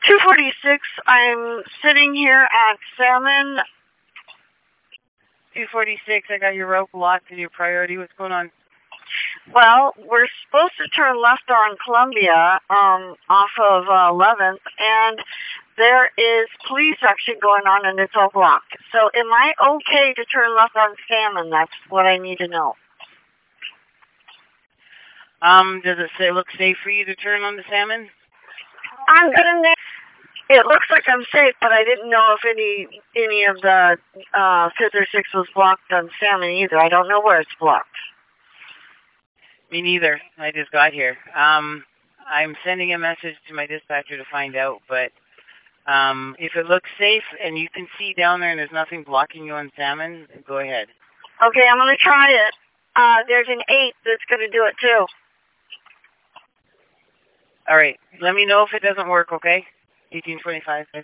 246, I'm sitting here at Salmon. 246, I got your rope locked and your priority. What's going on? Well, we're supposed to turn left on Columbia off of 11th, and there is police action going on, and it's all blocked. So am I okay to turn left on Salmon? That's what I need to know. Does it look safe for you to turn on the Salmon? I'm gonna. It looks like I'm safe, but I didn't know if any of the 5th or 6th was blocked on Salmon either. I don't know where it's blocked. Me neither. I just got here. I'm sending a message to my dispatcher to find out, but if it looks safe and you can see down there and there's nothing blocking you on Salmon, go ahead. Okay, I'm going to try it. There's an 8 that's going to do it too. All right. Let me know if it doesn't work, okay? 1825.